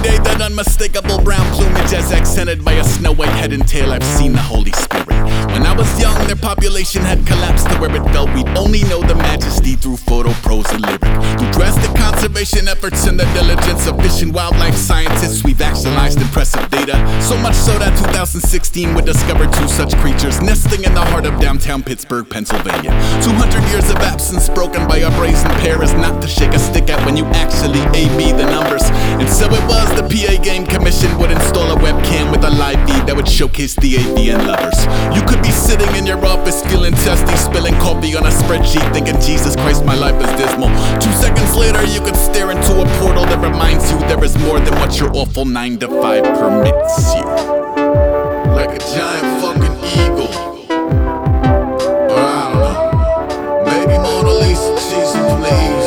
day that unmistakable brown plumage as accented by a snow white head and tail. I've seen the Holy Spirit. When I was young, their population had collapsed to where it felt we'd only know the majesty through photo, prose, and lyric. Through drastic conservation efforts and the diligence of fish and wildlife scientists, we've actualized impressive data. So much so that 2016 would discover two such creatures nesting in the heart of downtown Pittsburgh, Pennsylvania. 200 years of absence broken by a brazen pair is not to shake a stick at when you actually A-B the numbers. And so it was the PA Game Commission would install a webcam with a live feed that would showcase the AVN lovers. You could be sitting in your office feeling testy, spilling coffee on a spreadsheet, thinking, Jesus Christ, my life is dismal. 2 seconds later, you could stare into a portal that reminds you there is more than what your awful 9 to 5 permits you. Like a giant fucking eagle. Or I don't know. Maybe Mona Lisa, Jesus, please.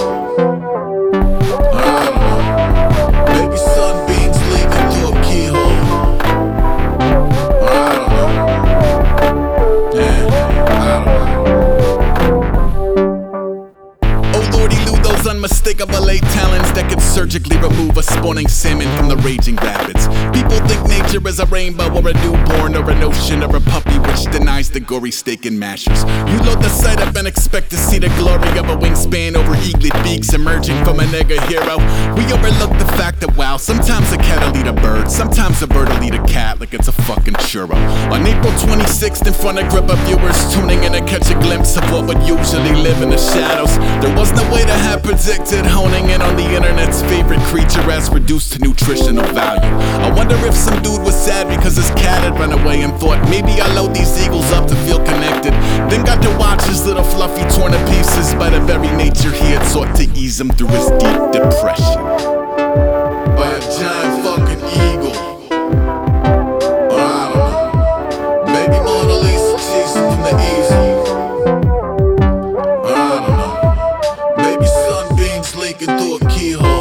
Or I don't know. Maybe sunbeams leaking through a keyhole. Or I don't know. Yeah, I don't know. Oh Lordy Lou, those unmistakable late talents that could surgically remove a spawning salmon from the raging rapids. People think nature is a rainbow or a newborn or an ocean or a puppy which denies the gory steak and mashers. You load the sight up and expect to see the glory of a wingspan over eaglet beaks emerging from a nigga hero. We overlook the fact that wow, sometimes a cat'll eat a bird, sometimes a bird'll eat a cat like it's a fucking churro. On April 26th in front of group of viewers tuning in to catch a glimpse of what would usually live in the shadows, there was no way to have predicted honing in on the internet's favorite creature as reduced to nutritional value. I wonder if some dude was sad because his cat had run away and thought maybe I'll load these eagles up to feel connected. Then got to watch his little fluffy torn to pieces by the very nature he had sought to ease him through his deep depression. By a giant fucking eagle. Or I don't know. Maybe Mona Lisa chasing from the easel. Or I don't know. Maybe sunbeams leaking through a keyhole.